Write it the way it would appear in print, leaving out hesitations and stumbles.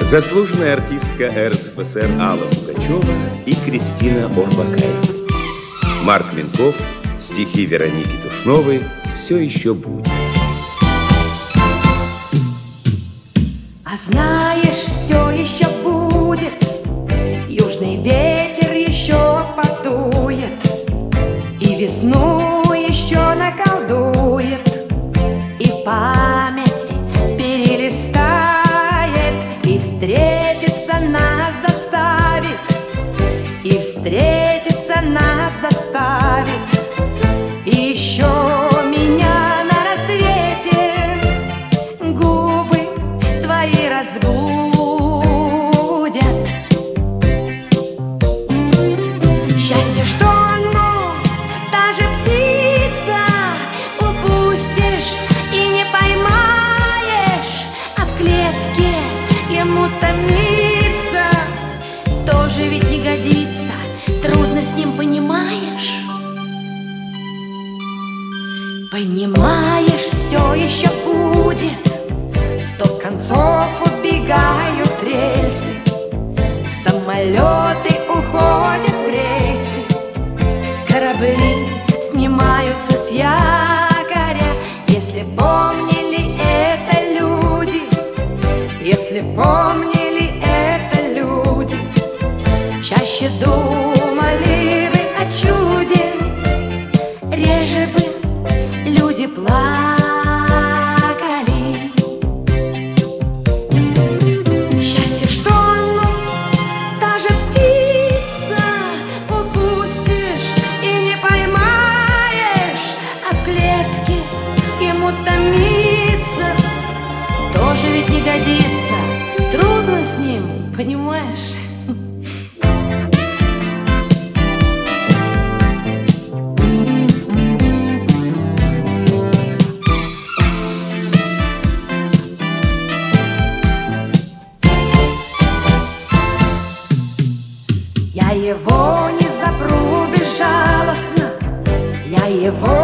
Заслуженная артистка РСФСР Алла Пугачева и Кристина Орбакайте. Марк Минков, стихи Вероники Тушновой «Все еще будет». А знаешь, все еще будет, южный ветер еще подует, и весну еще наколдует, и память перелистает, и встретиться нас заставит, и встретиться нас заставит, и еще меня на рассвете губы твои разбудят. Счастье, что оно, та же птица, упустишь и не поймаешь, а в клетке ему томиться тоже ведь не годится. Трудно с ним, понимаешь? Понимаешь, все еще будет. В 100 концов убегают рельсы, самолеты уходят в рейсы, корабли снимаются с якоря. Если помнили это люди, если помнили это люди, чаще думали бы о чуде, реже бы люди плакали. Счастье, что оно, та же птица, упустишь и не поймаешь, а в клетке ему томиться тоже ведь не годится. Трудно с ним, понимаешь? Я его не запру безжалостно, я его